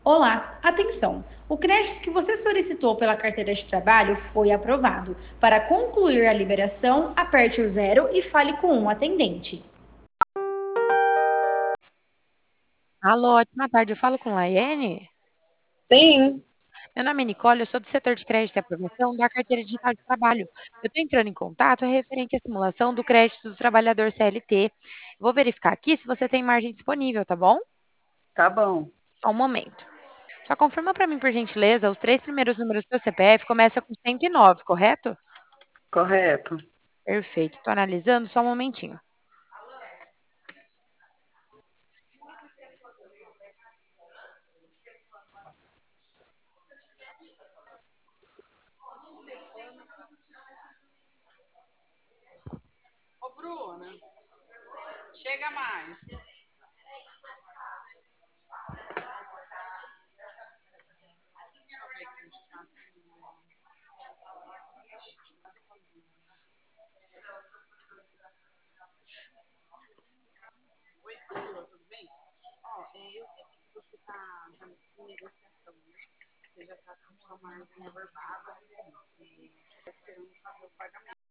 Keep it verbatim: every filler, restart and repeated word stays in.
Olá, atenção! O crédito que você solicitou pela carteira de trabalho foi aprovado. Para concluir a liberação, aperte o zero e fale com um atendente. Alô, ótima tarde. Eu falo com Laiane? Sim, Meu nome é Nicole, eu sou do setor de crédito e aprovação da carteira digital de trabalho. Eu estou entrando em contato referente à simulação do crédito do trabalhador C L T. Vou verificar aqui se você tem margem disponível, tá bom? tá bom, Só um momento. Só confirma para mim, por gentileza, os três primeiros números do seu C P F começa com cento e nove, correto? correto. Perfeito. Estou analisando, só um momentinho. Ô, Bruna, chega mais. Oi, Bruna, tudo bem? Ó, é, eu vi aqui que você está já em negociação, né? Você já está com sua margem averbada, né? E está esperando fazer o pagamento.